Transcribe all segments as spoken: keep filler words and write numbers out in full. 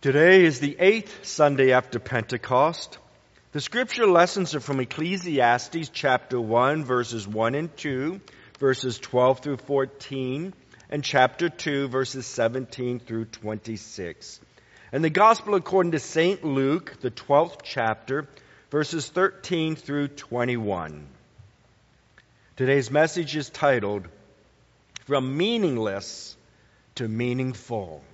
Today is the eighth Sunday after Pentecost. The scripture lessons are from Ecclesiastes chapter one, verses one and two, verses twelve through fourteen, and chapter two, verses seventeen through twenty-six. And the gospel according to Saint Luke, the twelfth chapter, verses thirteen through twenty-one. Today's message is titled, From Meaningless to Meaningful.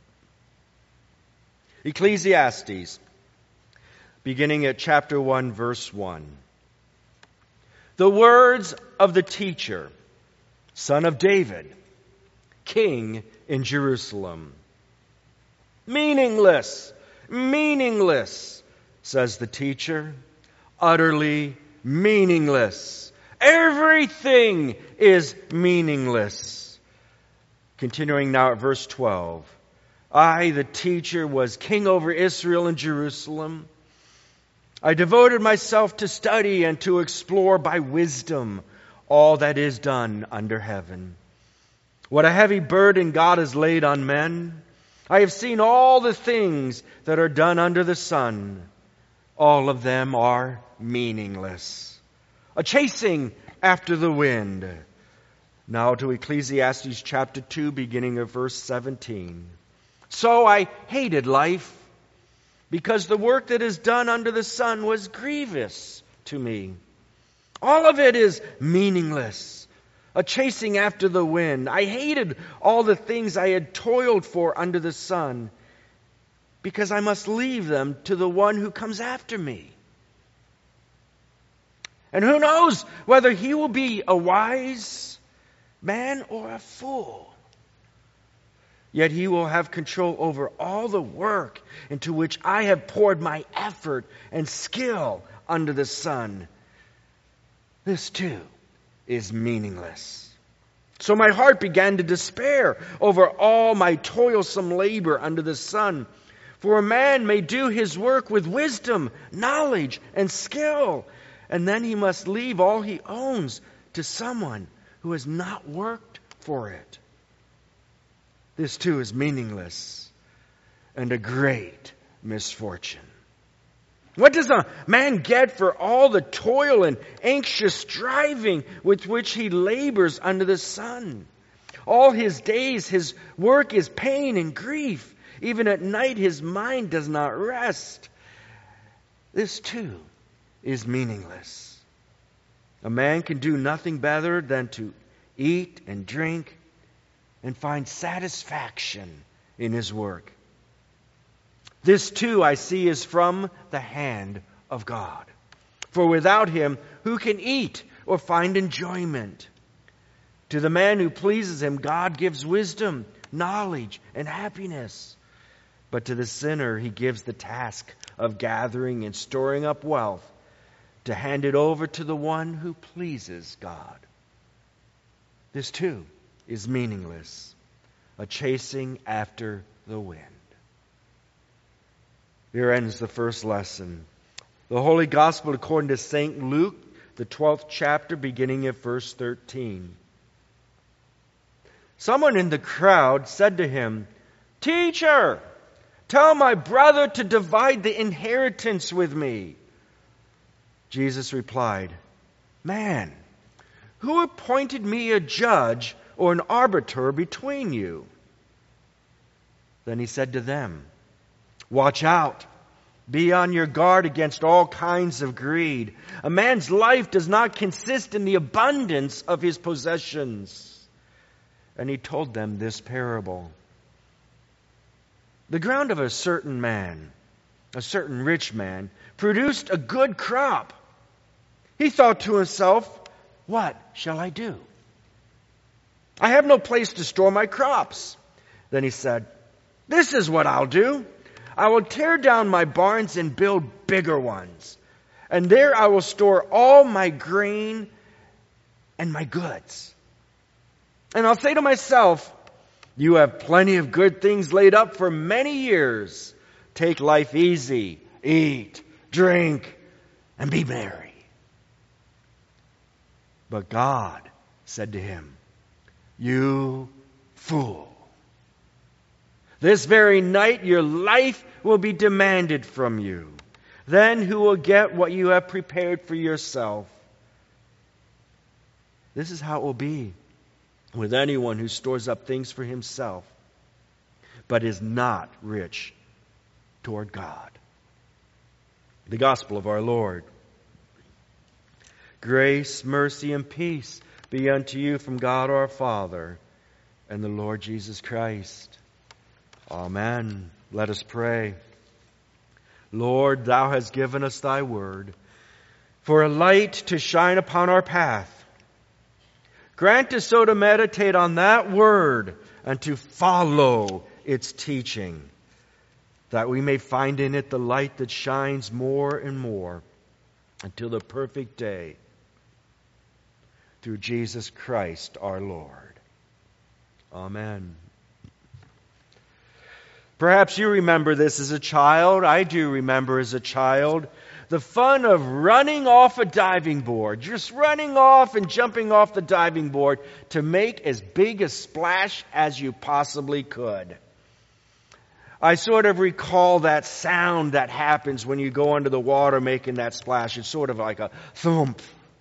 Ecclesiastes, beginning at chapter one, verse one. The words of the teacher, son of David, king in Jerusalem. Meaningless, meaningless, says the teacher, utterly meaningless. Everything is meaningless. Continuing now at verse twelve. I, the teacher, was king over Israel and Jerusalem. I devoted myself to study and to explore by wisdom all that is done under heaven. What a heavy burden God has laid on men. I have seen all the things that are done under the sun. All of them are meaningless. A chasing after the wind. Now to Ecclesiastes chapter two, beginning of verse seventeen. So I hated life, because the work that is done under the sun was grievous to me. All of it is meaningless, a chasing after the wind. I hated all the things I had toiled for under the sun, because I must leave them to the one who comes after me. And who knows whether he will be a wise man or a fool. Yet he will have control over all the work into which I have poured my effort and skill under the sun. This too is meaningless. So my heart began to despair over all my toilsome labor under the sun. For a man may do his work with wisdom, knowledge, and skill, and then he must leave all he owns to someone who has not worked for it. This too is meaningless and a great misfortune. What does a man get for all the toil and anxious striving with which he labors under the sun? All his days his work is pain and grief. Even at night his mind does not rest. This too is meaningless. A man can do nothing better than to eat and drink and find satisfaction in his work. This too I see is from the hand of God. For without him, who can eat or find enjoyment? To the man who pleases him, God gives wisdom, knowledge, and happiness. But to the sinner, he gives the task of gathering and storing up wealth to hand it over to the one who pleases God. This too is meaningless, a chasing after the wind. Here ends the first lesson. The Holy Gospel according to Saint Luke, the twelfth chapter, beginning at verse thirteen. Someone in the crowd said to him, "Teacher, tell my brother to divide the inheritance with me." Jesus replied, "Man, who appointed me a judge or an arbiter between you?" Then he said to them, "Watch out. Be on your guard against all kinds of greed. A man's life does not consist in the abundance of his possessions." And he told them this parable. The ground of a certain man, a certain rich man, produced a good crop. He thought to himself, "What shall I do? I have no place to store my crops." Then he said, "This is what I'll do. I will tear down my barns and build bigger ones. And there I will store all my grain and my goods. And I'll say to myself, you have plenty of good things laid up for many years. Take life easy, eat, drink, and be merry." But God said to him, "You fool. This very night your life will be demanded from you. Then who will get what you have prepared for yourself? This is how it will be with anyone who stores up things for himself, but is not rich toward God. The gospel of our Lord. Grace, mercy, and peace be unto you from God our Father and the Lord Jesus Christ. Amen. Let us pray. Lord, Thou hast given us Thy word for a light to shine upon our path. Grant us so to meditate on that word and to follow its teaching, that we may find in it the light that shines more and more until the perfect day, through Jesus Christ our Lord. Amen. Perhaps you remember this as a child. I do remember as a child the fun of running off a diving board, just running off and jumping off the diving board to make as big a splash as you possibly could. I sort of recall that sound that happens when you go under the water making that splash. It's sort of like a thump,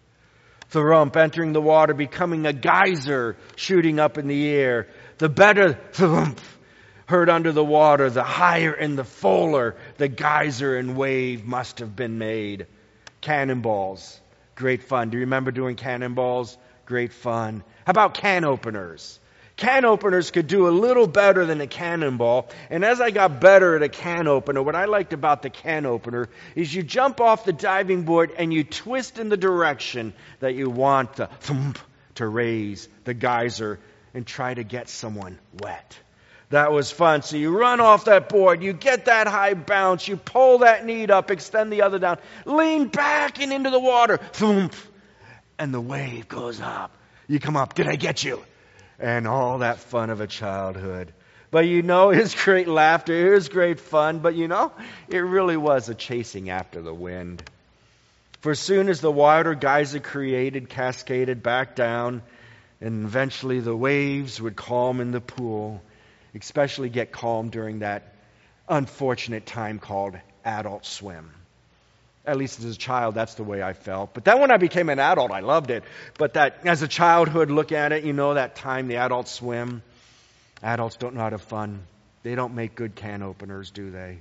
thump, entering the water, becoming a geyser shooting up in the air. The better thump heard under the water, the higher and the fuller the geyser and wave must have been made. Cannonballs, great fun. Do you remember doing cannonballs? Great fun. How about can openers? Can openers could do a little better than a cannonball. And as I got better at a can opener, what I liked about the can opener is you jump off the diving board and you twist in the direction that you want the thump to raise the geyser and try to get someone wet. That was fun. So you run off that board, you get that high bounce, you pull that knee up, extend the other down, lean back and into the water, thump, and the wave goes up. You come up, did I get you? And all that fun of a childhood. But you know, it's great laughter, it was great fun, but you know, it really was a chasing after the wind. For as soon as the water geyser created, cascaded back down, and eventually the waves would calm in the pool, especially get calm during that unfortunate time called adult swim. At least as a child, that's the way I felt. But then when I became an adult, I loved it. But that, as a childhood, look at it, you know that time, the adult swim. Adults don't know how to have fun. They don't make good can openers, do they?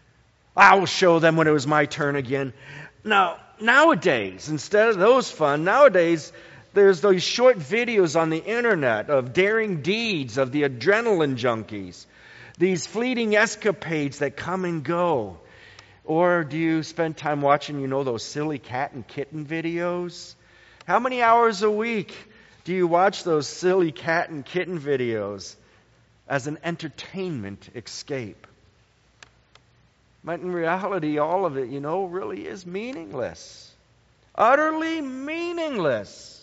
I will show them when it was my turn again. Now, nowadays, instead of those fun, nowadays, there's those short videos on the internet of daring deeds of the adrenaline junkies. These fleeting escapades that come and go. Or do you spend time watching, you know, those silly cat and kitten videos? How many hours a week do you watch those silly cat and kitten videos as an entertainment escape? But in reality, all of it, you know, really is meaningless. Utterly meaningless.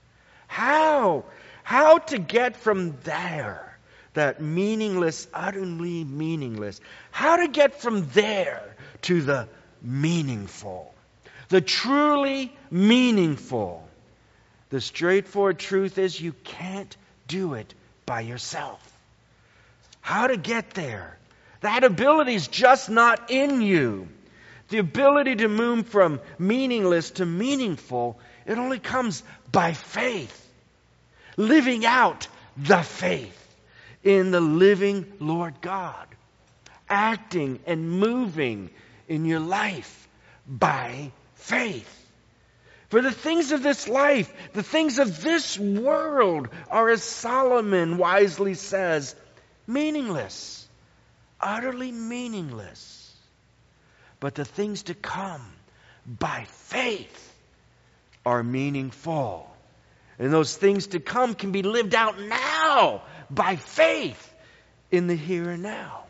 How? How to get from there, that meaningless, utterly meaningless, how to get from there to the meaningful, the truly meaningful. The straightforward truth is you can't do it by yourself. How to get there? That ability is just not in you. The ability to move from meaningless to meaningful, it only comes by faith. Living out the faith in the living Lord God. Acting and moving in your life by faith. For the things of this life, the things of this world are, as Solomon wisely says, meaningless. Utterly meaningless. But the things to come by faith are meaningful. And those things to come can be lived out now by faith in the here and now.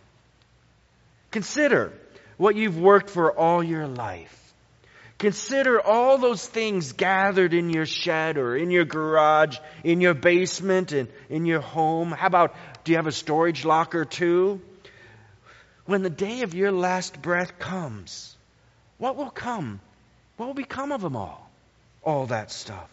Consider what you've worked for all your life. Consider all those things gathered in your shed or in your garage, in your basement, and in your home. How about, do you have a storage locker too? When the day of your last breath comes, what will come? What will become of them all? All that stuff.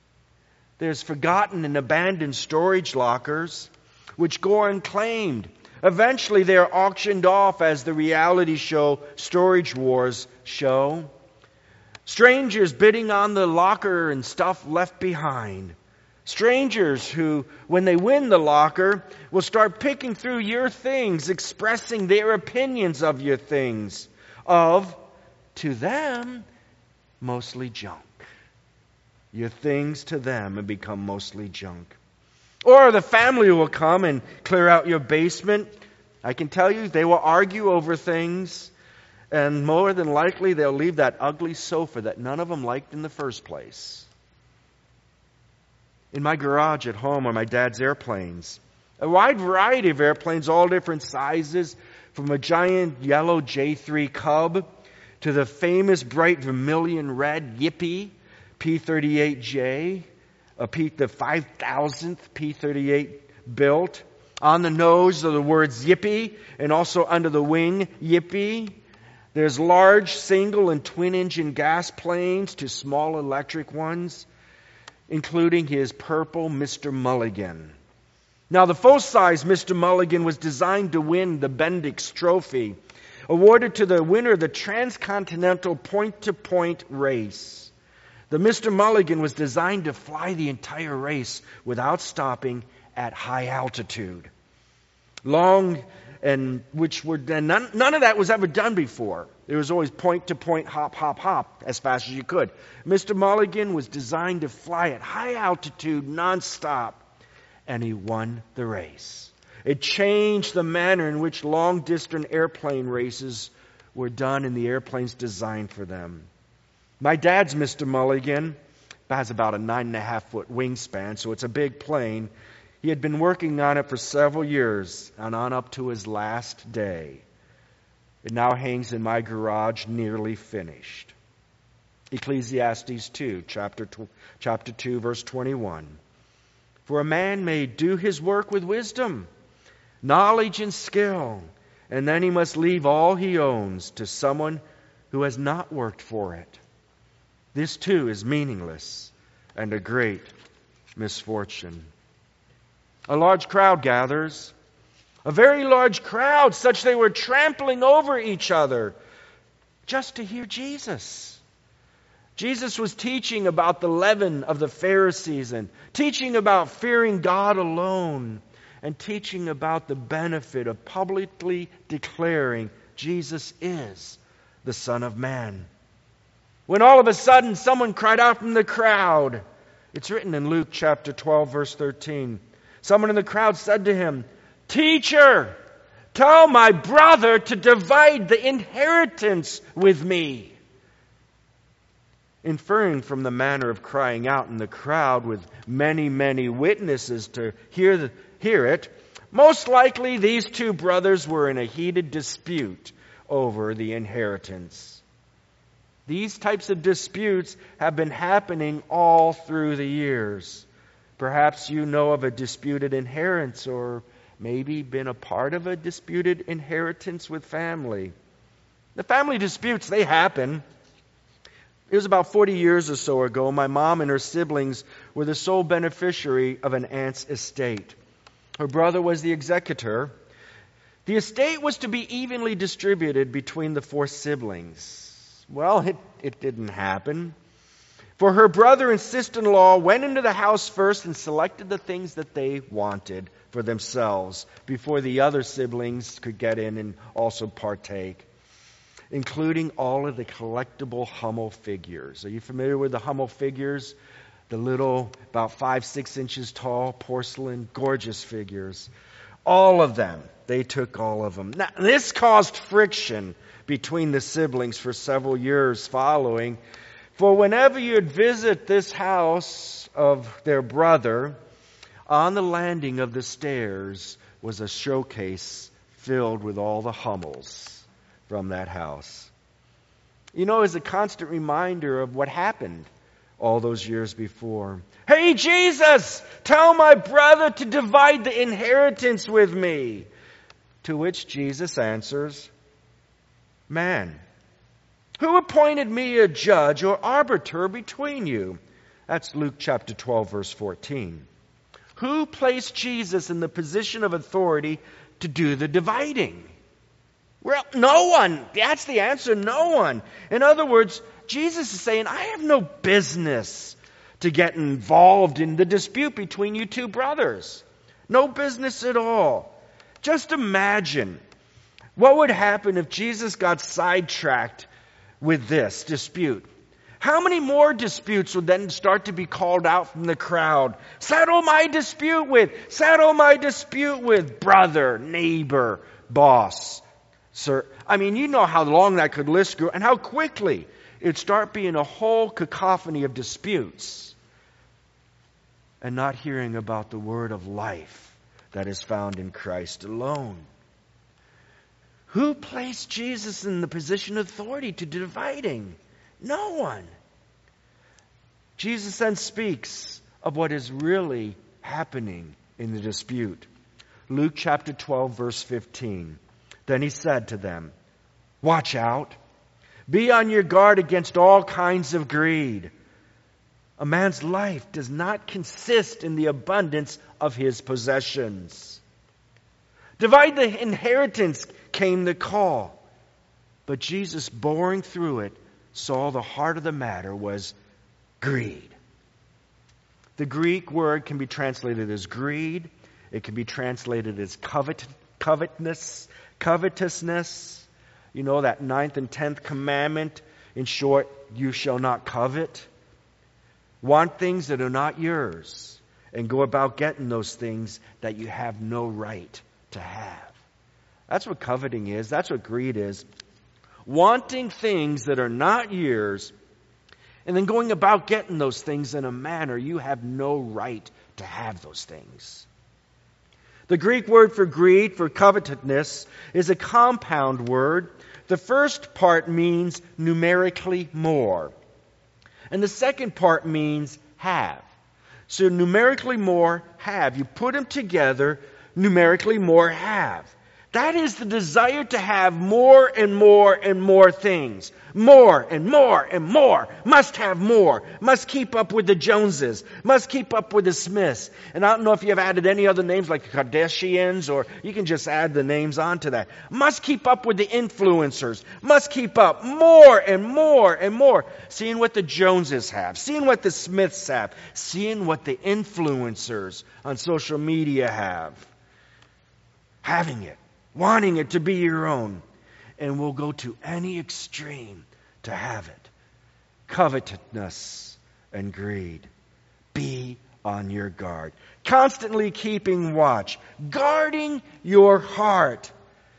There's forgotten and abandoned storage lockers which go unclaimed Eventually, they are auctioned off as the reality show Storage Wars show. Strangers bidding on the locker and stuff left behind. Strangers who, when they win the locker, will start picking through your things, expressing their opinions of your things, of, to them, mostly junk. Your things to them have become mostly junk. Or the family will come and clear out your basement. I can tell you, they will argue over things, and more than likely they'll leave that ugly sofa that none of them liked in the first place. In my garage at home are my dad's airplanes. A wide variety of airplanes, all different sizes, from a giant yellow J three Cub to the famous bright vermilion red Yippee P thirty-eight J, a P, the five thousandth P thirty-eight built. On the nose are the words Yippee, and also under the wing, Yippee. There's large single and twin engine gas planes to small electric ones, including his purple Mister Mulligan. Now, the full-size Mister Mulligan was designed to win the Bendix Trophy, awarded to the winner of the Transcontinental Point-to-Point race. The Mister Mulligan was designed to fly the entire race without stopping at high altitude. Long, and which were none, none of that was ever done before. There was always point-to-point, hop, hop, hop, as fast as you could. Mister Mulligan was designed to fly at high altitude, nonstop, and he won the race. It changed the manner in which long-distance airplane races were done in the airplanes designed for them. My dad's Mister Mulligan has about a nine and a half foot wingspan, so it's a big plane. He had been working on it for several years and on up to his last day. It now hangs in my garage, nearly finished. Ecclesiastes two, chapter two, chapter two, verse twenty-one. For a man may do his work with wisdom, knowledge and skill, and then he must leave all he owns to someone who has not worked for it. This too is meaningless and a great misfortune. A large crowd gathers. A very large crowd, such they were trampling over each other just to hear Jesus. Jesus was teaching about the leaven of the Pharisees and teaching about fearing God alone and teaching about the benefit of publicly declaring Jesus is the Son of Man. When all of a sudden someone cried out from the crowd. It's written in Luke chapter twelve, verse thirteen. Someone in the crowd said to him, "Teacher, tell my brother to divide the inheritance with me." Inferring from the manner of crying out in the crowd with many, many witnesses to hear, the, hear it, most likely these two brothers were in a heated dispute over the inheritance. These types of disputes have been happening all through the years. Perhaps you know of a disputed inheritance or maybe been a part of a disputed inheritance with family. The family disputes, they happen. It was about forty years or so ago. My mom and her siblings were the sole beneficiary of an aunt's estate. Her brother was the executor. The estate was to be evenly distributed between the four siblings. Well, it, it didn't happen. For her brother and sister-in-law went into the house first and selected the things that they wanted for themselves before the other siblings could get in and also partake, including all of the collectible Hummel figures. Are you familiar with the Hummel figures? The little, about five, six inches tall, porcelain, gorgeous figures. All of them. They took all of them. Now, this caused friction between the siblings for several years following. For whenever you'd visit this house of their brother, on the landing of the stairs was a showcase filled with all the Hummels from that house. You know, it's a constant reminder of what happened all those years before. "Hey, Jesus, tell my brother to divide the inheritance with me." To which Jesus answers, "Man, who appointed me a judge or arbiter between you?" That's Luke chapter twelve, verse fourteen. Who placed Jesus in the position of authority to do the dividing? Well, no one. That's the answer, no one. In other words, Jesus is saying, I have no business to get involved in the dispute between you two brothers. No business at all. Just imagine what would happen if Jesus got sidetracked with this dispute. How many more disputes would then start to be called out from the crowd? Settle my dispute with, settle my dispute with brother, neighbor, boss, sir. I mean, you know how long that could list go and how quickly it'd start being a whole cacophony of disputes and not hearing about the word of life that is found in Christ alone. Who placed Jesus in the position of authority to dividing? No one. Jesus then speaks of what is really happening in the dispute. Luke chapter twelve, verse fifteen. Then he said to them, watch out. Be on your guard against all kinds of greed. A man's life does not consist in the abundance of his possessions. Divide the inheritance came the call. But Jesus, boring through it, saw the heart of the matter was greed. The Greek word can be translated as greed. It can be translated as covet, covetousness, covetousness. You know, that ninth and tenth commandment. In short, you shall not covet. Want things that are not yours and go about getting those things that you have no right to have. That's what coveting is. That's what greed is. Wanting things that are not yours and then going about getting those things in a manner you have no right to have those things. The Greek word for greed, for covetousness, is a compound word. The first part means numerically more. And the second part means have. So numerically more, have. You put them together, numerically more, have. That is the desire to have more and more and more things. More and more and more. Must have more. Must keep up with the Joneses. Must keep up with the Smiths. And I don't know if you have added any other names like the Kardashians, or you can just add the names onto that. Must keep up with the influencers. Must keep up more and more and more. Seeing what the Joneses have. Seeing what the Smiths have. Seeing what the influencers on social media have. Having it. Wanting it to be your own. And we'll go to any extreme to have it. Covetousness and greed. Be on your guard. Constantly keeping watch. Guarding your heart.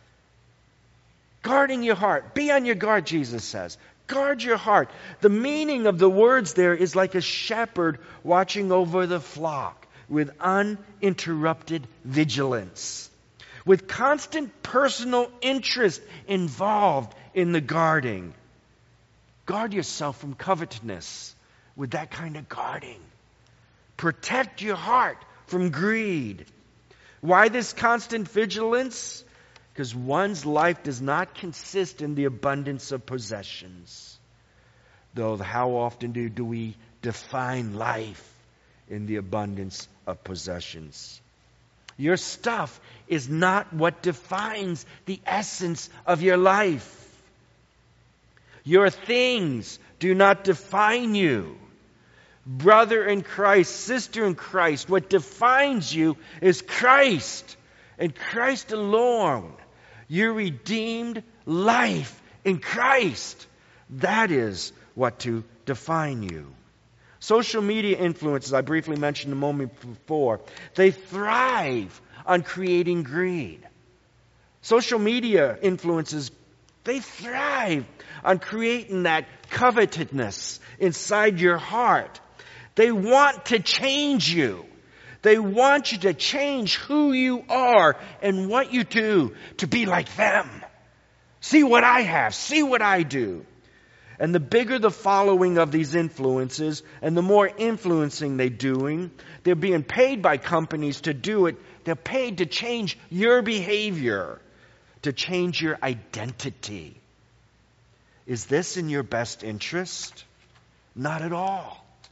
Guarding your heart. Be on your guard, Jesus says. Guard your heart. The meaning of the words there is like a shepherd watching over the flock with uninterrupted vigilance. With constant personal interest involved in the guarding. Guard yourself from covetousness with that kind of guarding. Protect your heart from greed. Why this constant vigilance? Because one's life does not consist in the abundance of possessions. Though how often do, do we define life in the abundance of possessions? Your stuff is not what defines the essence of your life. Your things do not define you. Brother in Christ, sister in Christ, what defines you is Christ and Christ alone. Your redeemed life in Christ. That is what to define you. Social media influences, I briefly mentioned a moment before, they thrive on creating greed. Social media influences, they thrive on creating that covetousness inside your heart. They want to change you. They want you to change who you are and what you do to be like them. See what I have. See what I do. And the bigger the following of these influences and the more influencing they're doing, they're being paid by companies to do it. They're paid to change your behavior, to change your identity. Is this in your best interest? Not at all.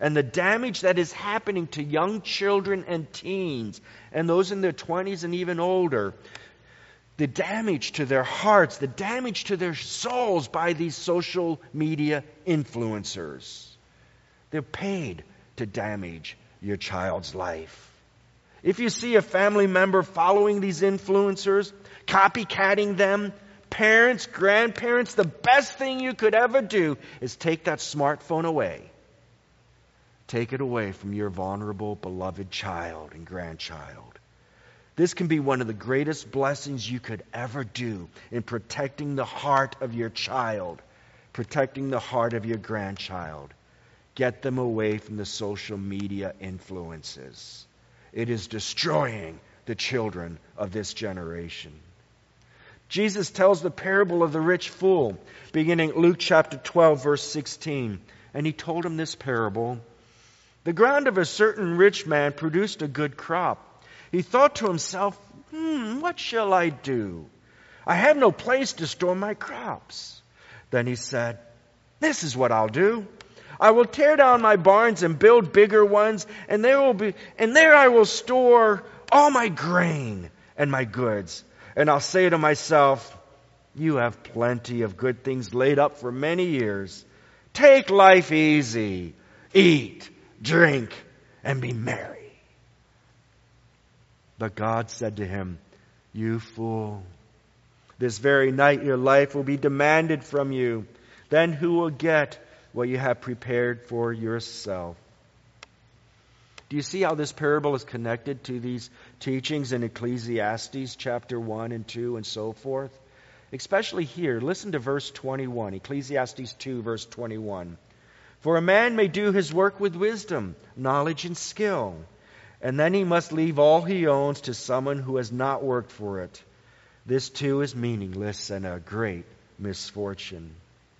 and the damage that is happening to young children and teens, and those in their twenties and even older, the damage to their hearts, the damage to their souls by these social media influencers. They're paid to damage your child's life. If you see a family member following these influencers, copycatting them, parents, grandparents, the best thing you could ever do is take that smartphone away. Take it away from your vulnerable, beloved child and grandchild. This can be one of the greatest blessings you could ever do in protecting the heart of your child, protecting the heart of your grandchild. Get them away from the social media influences. It is destroying the children of this generation. Jesus tells the parable of the rich fool, beginning Luke chapter twelve, verse sixteen. And he told him this parable. The ground of a certain rich man produced a good crop. He thought to himself, hmm, what shall I do? I have no place to store my crops. Then he said, this is what I'll do. I will tear down my barns and build bigger ones, and there will be, and there I will store all my grain and my goods. And I'll say to myself, you have plenty of good things laid up for many years. Take life easy. Eat, drink, and be merry. But God said to him, you fool, this very night your life will be demanded from you. Then who will get what you have prepared for yourself? Do you see how this parable is connected to these teachings in Ecclesiastes chapter one and two and so forth? Especially here, listen to verse twenty-one, Ecclesiastes two, verse twenty-one. For a man may do his work with wisdom, knowledge, and skill, and then he must leave all he owns to someone who has not worked for it. This too is meaningless and a great misfortune.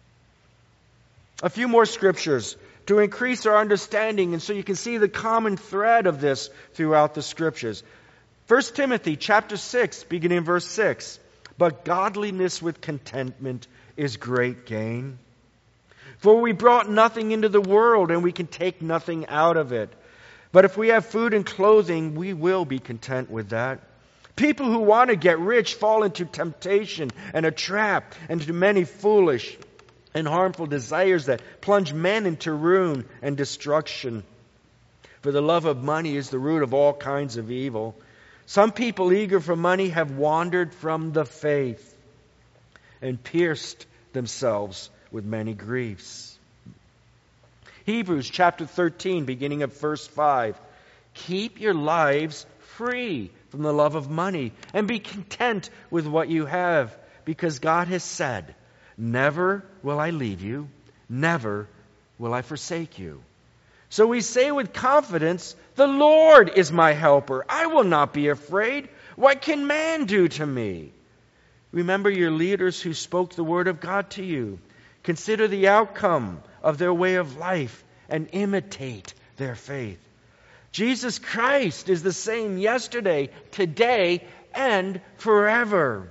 A few more scriptures to increase our understanding, and so you can see the common thread of this throughout the scriptures. First Timothy chapter six, beginning in verse six. But godliness with contentment is great gain. For we brought nothing into the world, and we can take nothing out of it. But if we have food and clothing, we will be content with that. People who want to get rich fall into temptation and a trap, and into many foolish and harmful desires that plunge men into ruin and destruction. For the love of money is the root of all kinds of evil. Some people eager for money have wandered from the faith and pierced themselves with many griefs. Hebrews chapter thirteen, beginning of verse five. Keep your lives free from the love of money and be content with what you have, because God has said, never will I leave you, never will I forsake you. So we say with confidence, the Lord is my helper. I will not be afraid. What can man do to me? Remember your leaders who spoke the word of God to you. Consider the outcome of their way of life and imitate their faith. Jesus Christ is the same yesterday, today, and forever.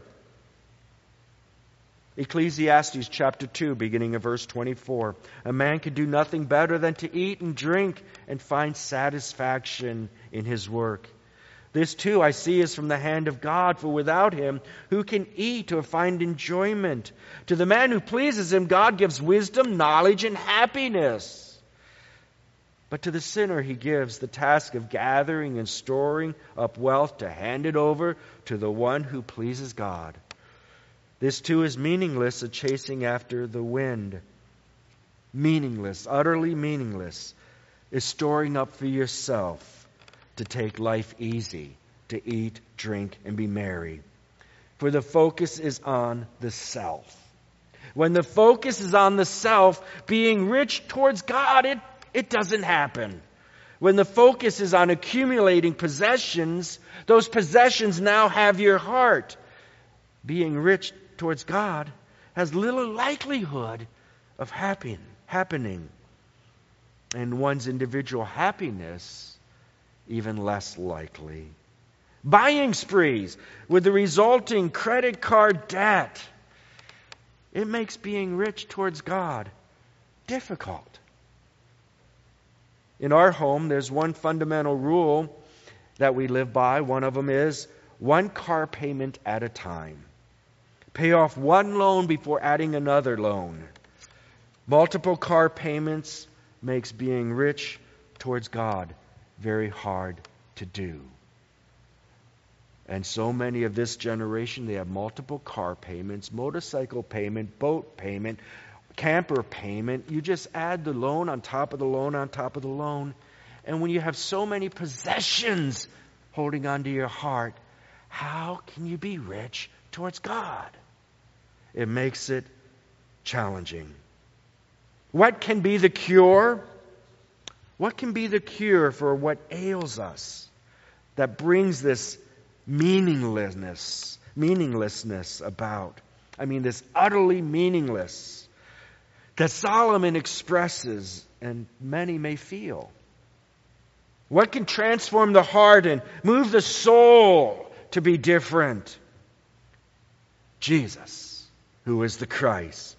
Ecclesiastes chapter two, beginning of verse twenty-four. A man can do nothing better than to eat and drink and find satisfaction in his work. This too I see is from the hand of God, for without Him, who can eat or find enjoyment? To the man who pleases Him, God gives wisdom, knowledge, and happiness. But to the sinner He gives the task of gathering and storing up wealth to hand it over to the one who pleases God. This too is meaningless, a chasing after the wind. Meaningless, utterly meaningless, is storing up for yourself to take life easy, to eat, drink, and be merry. For the focus is on the self. When the focus is on the self, being rich towards God, it, it doesn't happen. When the focus is on accumulating possessions, those possessions now have your heart. Being rich towards God has little likelihood of happen, happening. And one's individual happiness even less likely. Buying sprees with the resulting credit card debt. It makes being rich towards God difficult. In our home, there's one fundamental rule that we live by. One of them is one car payment at a time. Pay off one loan before adding another loan. Multiple car payments makes being rich towards God very hard to do. And so many of this generation, they have multiple car payments, motorcycle payment, boat payment, camper payment. You just add the loan on top of the loan on top of the loan. And when you have so many possessions holding onto your heart, how can you be rich towards God? It makes it challenging. What can be the cure? What can be the cure for what ails us that brings this meaninglessness, meaninglessness about? I mean, this utterly meaningless that Solomon expresses and many may feel. What can transform the heart and move the soul to be different? Jesus, who is the Christ.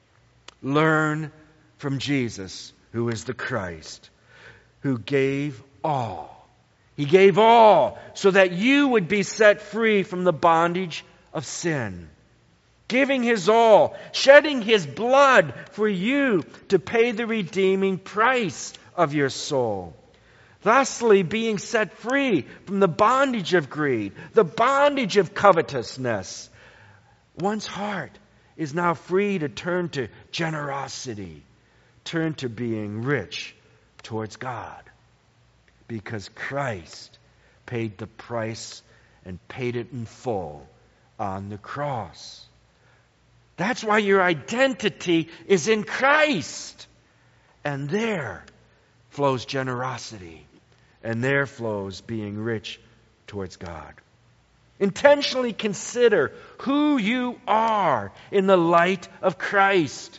Learn from Jesus, who is the Christ, who gave all. He gave all so that you would be set free from the bondage of sin. Giving His all, shedding His blood for you to pay the redeeming price of your soul. Thusly being set free from the bondage of greed, the bondage of covetousness. One's heart is now free to turn to generosity, turn to being rich towards God. Because Christ paid the price and paid it in full on the cross. That's why your identity is in Christ. And there flows generosity. And there flows being rich towards God. Intentionally consider who you are in the light of Christ.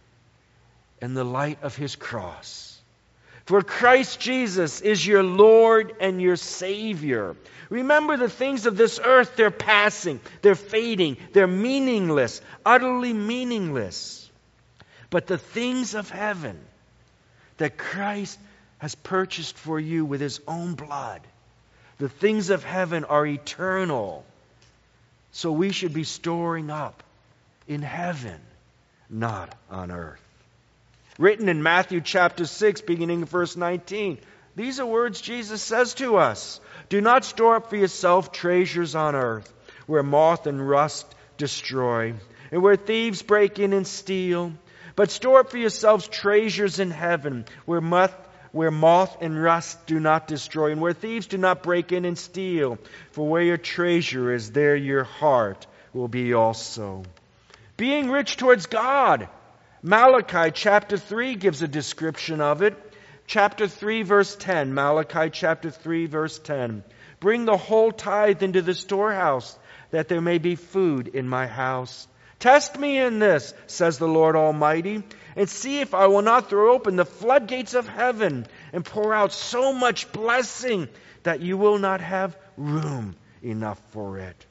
In the light of His cross. For Christ Jesus is your Lord and your Savior. Remember, the things of this earth, they're passing, they're fading, they're meaningless, utterly meaningless. But the things of heaven that Christ has purchased for you with His own blood, the things of heaven are eternal. So we should be storing up in heaven, not on earth. Written in Matthew chapter six, beginning in verse nineteen. These are words Jesus says to us. Do not store up for yourself treasures on earth, where moth and rust destroy, and where thieves break in and steal. But store up for yourselves treasures in heaven, where moth, where moth and rust do not destroy, and where thieves do not break in and steal. For where your treasure is, there your heart will be also. Being rich towards God. Malachi chapter three gives a description of it. Chapter three verse ten. Malachi chapter three verse ten. Bring the whole tithe into the storehouse, that there may be food in my house. Test me in this, says the Lord Almighty, and see if I will not throw open the floodgates of heaven and pour out so much blessing that you will not have room enough for it.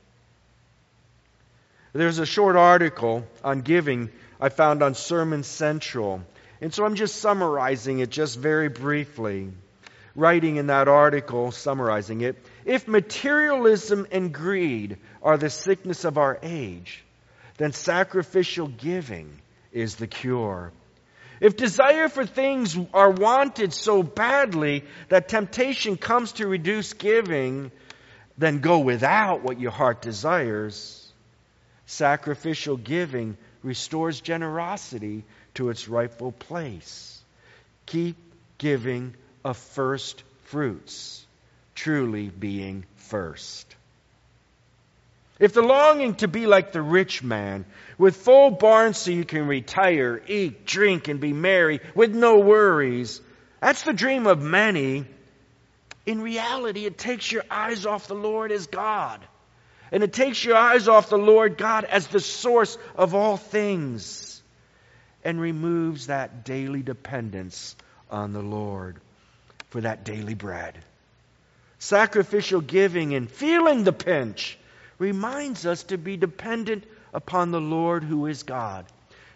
There's a short article on giving I found on Sermon Central. And so I'm just summarizing it just very briefly. Writing in that article, summarizing it, if materialism and greed are the sickness of our age, then sacrificial giving is the cure. If desire for things are wanted so badly that temptation comes to reduce giving, then go without what your heart desires. Sacrificial giving restores generosity to its rightful place. Keep giving of first fruits, truly being first. If the longing to be like the rich man, with full barns so you can retire, eat, drink, and be merry with no worries, that's the dream of many. In reality, it takes your eyes off the Lord as God. And it takes your eyes off the Lord God as the source of all things, and removes that daily dependence on the Lord for that daily bread. Sacrificial giving and feeling the pinch reminds us to be dependent upon the Lord who is God.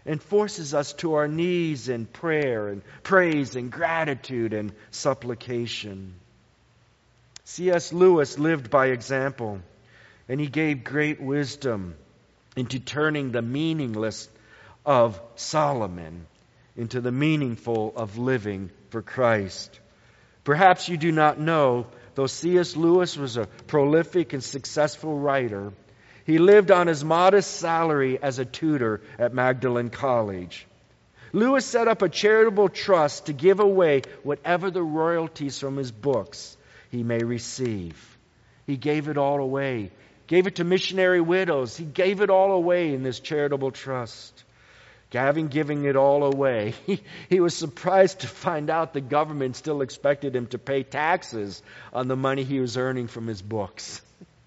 and forces us to our knees in prayer and praise and gratitude and supplication. C S Lewis lived by example, and he gave great wisdom into turning the meaningless of Solomon into the meaningful of living for Christ. Perhaps you do not know, though C S Lewis was a prolific and successful writer, he lived on his modest salary as a tutor at Magdalen College. Lewis set up a charitable trust to give away whatever the royalties from his books he may receive. He gave it all away. Gave it to missionary widows. He gave it all away in this charitable trust. Having given it all away, he, he was surprised to find out the government still expected him to pay taxes on the money he was earning from his books.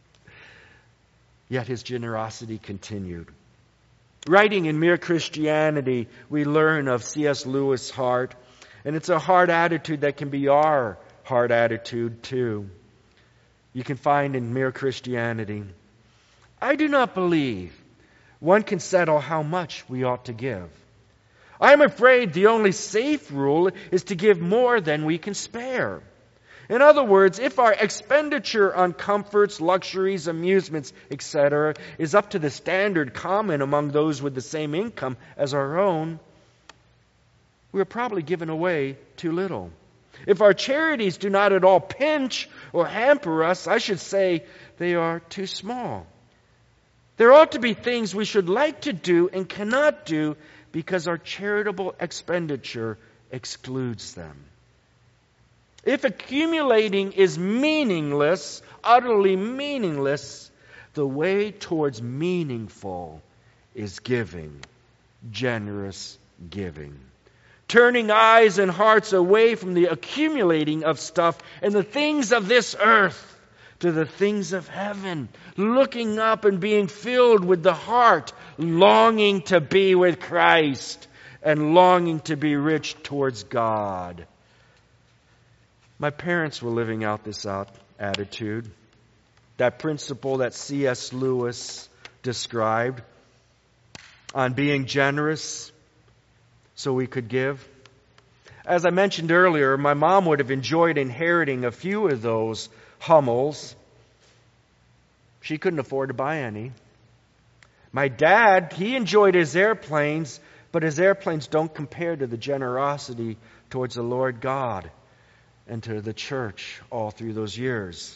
Yet his generosity continued. Writing in Mere Christianity, we learn of C S Lewis' heart, and it's a heart attitude that can be our heart attitude too. You can find in Mere Christianity, I do not believe one can settle how much we ought to give. I am afraid the only safe rule is to give more than we can spare. In other words, if our expenditure on comforts, luxuries, amusements, et cetera is up to the standard common among those with the same income as our own, we are probably giving away too little. If our charities do not at all pinch or hamper us, I should say they are too small. There ought to be things we should like to do and cannot do because our charitable expenditure excludes them. If accumulating is meaningless, utterly meaningless, the way towards meaningful is giving, generous giving. Turning eyes and hearts away from the accumulating of stuff and the things of this earth to the things of heaven, looking up and being filled with the heart, longing to be with Christ and longing to be rich towards God. My parents were living out this out attitude, that principle that C S Lewis described on being generous so we could give. As I mentioned earlier, my mom would have enjoyed inheriting a few of those Hummels. She couldn't afford to buy any. My dad, he enjoyed his airplanes, but his airplanes don't compare to the generosity towards the Lord God and to the church all through those years.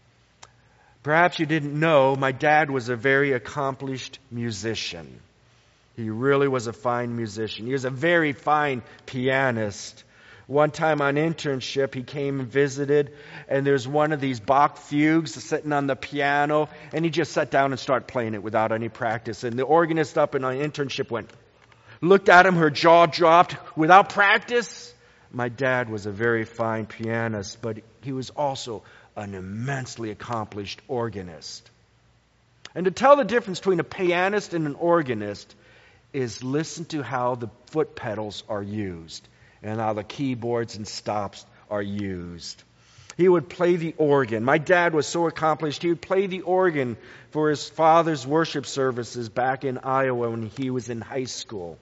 Perhaps you didn't know, my dad was a very accomplished musician. He really was a fine musician. He was a very fine pianist. One time on internship, he came and visited, and there's one of these Bach fugues sitting on the piano, and he just sat down and started playing it without any practice. And the organist up in our internship went, looked at him, her jaw dropped. Without practice? My dad was a very fine pianist, but he was also an immensely accomplished organist. And to tell the difference between a pianist and an organist is listen to how the foot pedals are used and how the keyboards and stops are used. He would play the organ. My dad was so accomplished, he would play the organ for his father's worship services back in Iowa when he was in high school.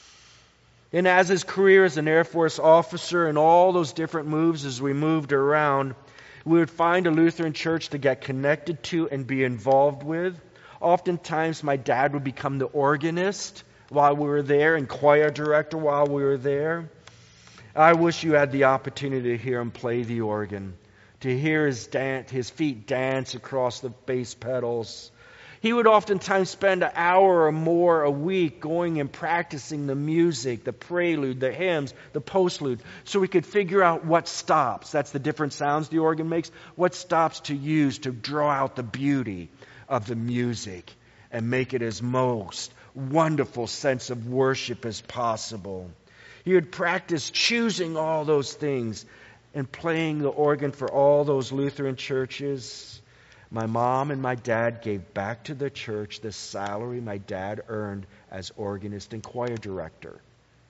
And as his career as an Air Force officer and all those different moves as we moved around, we would find a Lutheran church to get connected to and be involved with. Oftentimes my dad would become the organist while we were there and choir director while we were there. I wish you had the opportunity to hear him play the organ, to hear his dance, his feet dance across the bass pedals. He would oftentimes spend an hour or more a week going and practicing the music, the prelude, the hymns, the postlude, so we could figure out what stops. That's the different sounds the organ makes. What stops to use to draw out the beauty of the music and make it as most wonderful sense of worship as possible. He would practice choosing all those things and playing the organ for all those Lutheran churches. My mom and my dad gave back to the church the salary my dad earned as organist and choir director.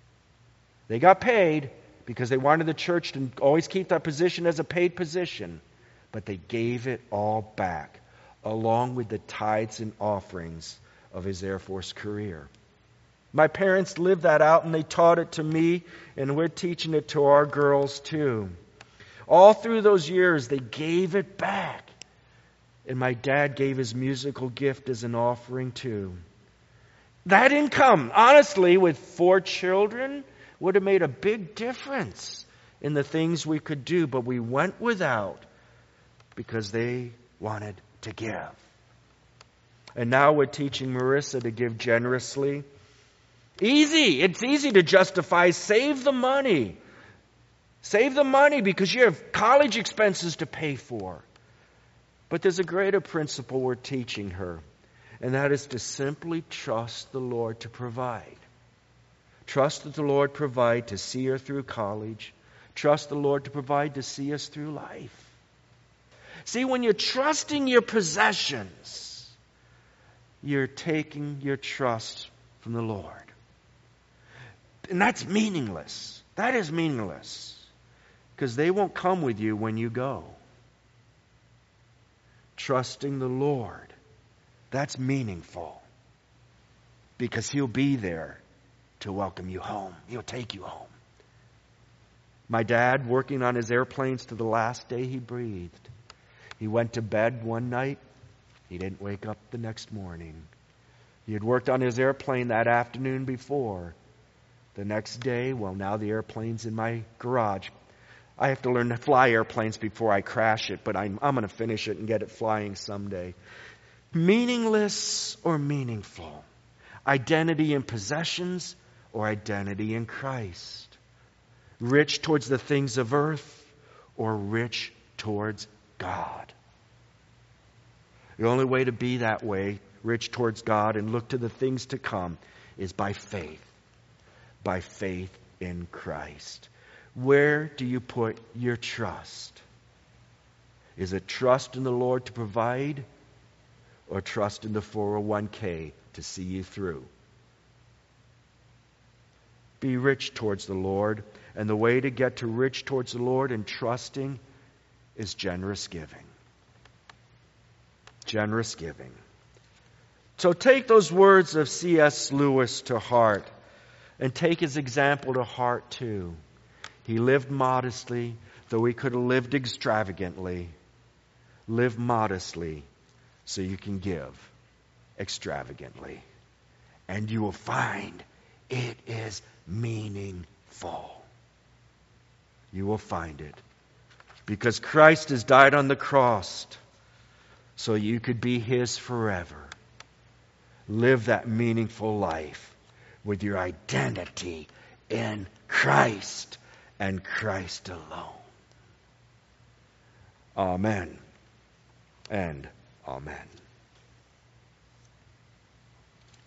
They got paid because they wanted the church to always keep that position as a paid position, but they gave it all back, along with the tithes and offerings of his Air Force career. My parents lived that out and they taught it to me, and we're teaching it to our girls too. All through those years, they gave it back. And my dad gave his musical gift as an offering too. That income, honestly, with four children, would have made a big difference in the things we could do, but we went without because they wanted to give. And now we're teaching Marissa to give generously. Easy. It's easy to justify. Save the money. Save the money because you have college expenses to pay for. But there's a greater principle we're teaching her, and that is to simply trust the Lord to provide. Trust that the Lord provide to see her through college. Trust the Lord to provide to see us through life. See, when you're trusting your possessions, you're taking your trust from the Lord. And that's meaningless. That is meaningless. Because they won't come with you when you go. Trusting the Lord, that's meaningful. Because He'll be there to welcome you home. He'll take you home. My dad, working on his airplanes to the last day he breathed. He went to bed one night. He didn't wake up the next morning. He had worked on his airplane that afternoon before. The next day, well, now the airplane's in my garage. I have to learn to fly airplanes before I crash it, but I'm, I'm going to finish it and get it flying someday. Meaningless or meaningful? Identity in possessions or identity in Christ? Rich towards the things of earth or rich towards God? The only way to be that way, rich towards God and look to the things to come, is by faith. By faith in Christ. Where do you put your trust? Is it trust in the Lord to provide or trust in the four oh one k to see you through? Be rich towards the Lord, and the way to get to rich towards the Lord and trusting is generous giving. Generous giving. So take those words of C S Lewis to heart and take his example to heart too. He lived modestly, though he could have lived extravagantly. Live modestly so you can give extravagantly. And you will find it is meaningful. You will find it. Because Christ has died on the cross so you could be His forever. Live that meaningful life with your identity in Christ and Christ alone. Amen and amen.